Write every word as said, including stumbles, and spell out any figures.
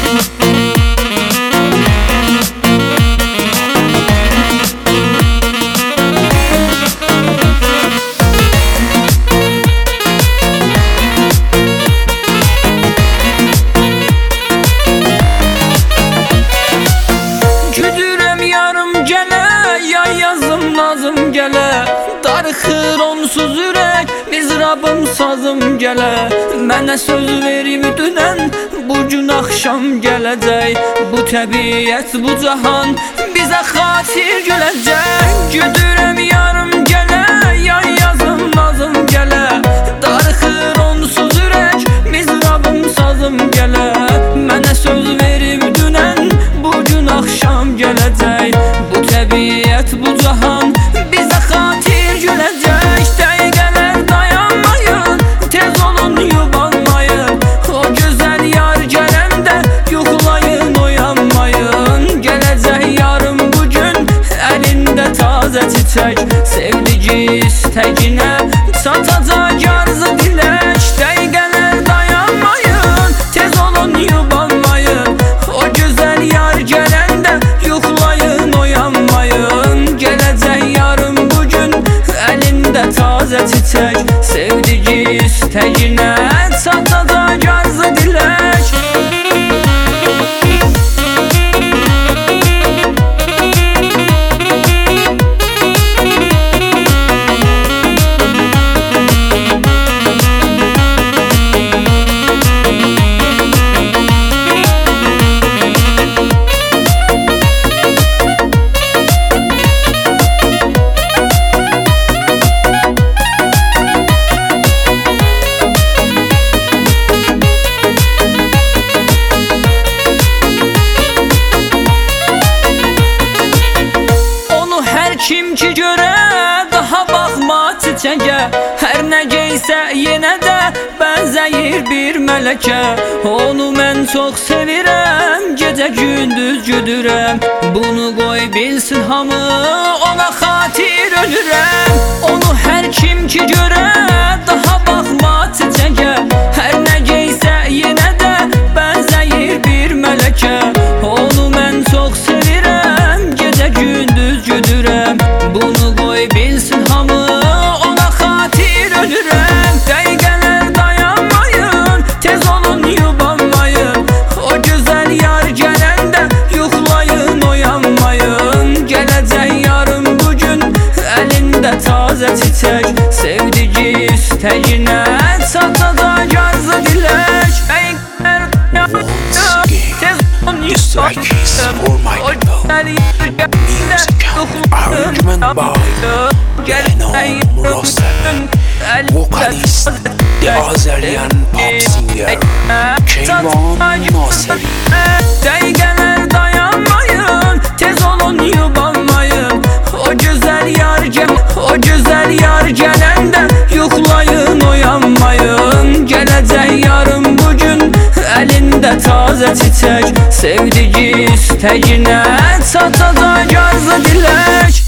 Nazım gələ, darıxır onsuz ürək, mizrabım sazım gələ. Mənə söz verib dünən, bu gün axşam gələcək. Bu təbiət, bu cahan bizə xatir gələcək. Güdürəm yarım gələ, yay yazım nazım gələ. Darıxır onsuz ürək, mizrabım sazım gələ. Mənə söz verib dünən, bu gün axşam gələcək. Bu təbiət, bu cahan bizə xatir gələcək. Dəqiqələr dayanmayın, tez olun yubanmayın. O gözəl yar gələndə yuxulayın, oyanmayın. Gələcək yarım bugün, əlində tazə çiçək. Sevdici istəginə çatacaq arzu dilək. Dəqiqələr dayanmayın, tez olun yubanmayın. O gözəl yar gələndə yuxulayın, oyanmayın. Gələcək yarım bugün, əlində tazə çiçək. Sevdici istəginə çatacaq arzu dilək. Kim ki görə daha baxma çiçəyə. Hər nə geysə yenə də bənzəyir bir mələkə. Onu mən çox sevirəm, gecə gündüz güdürəm. Bunu qoy bilsin hamı, ona xatir ölürəm. Onu hər kim ki görə daha baxma çiçəyə. Hər nə geysə yenə də bənzəyir bir mələkə. Onu mən çox sevirəm, gecə gündüz güdürəm. Bunu qoy bilsin hamı, ona xatir ölürəm. Dəqiqələr dayanmayın, tez olun yubanmayın. O gözəl yar gələndə yuxulayın, oyanmayın. Gələcək yarım bugün, əlində tazə çiçək. Sevdici istəginə çatacaq arzu dilək. This track is for my people. Music arrangement by Leno Murosov, vocalist, the Azerian pop singer Keyvan Naseri. Dəqiqələr dayanmayın, tez olun yubanmayın. O gözəl yar gəl, o gözəl yar gələndə yuxulayın, oyanmayın. Gələcək yarım bugün, əlində tazə çiçək. Sevdici istəginə çatacaq arzu dilək.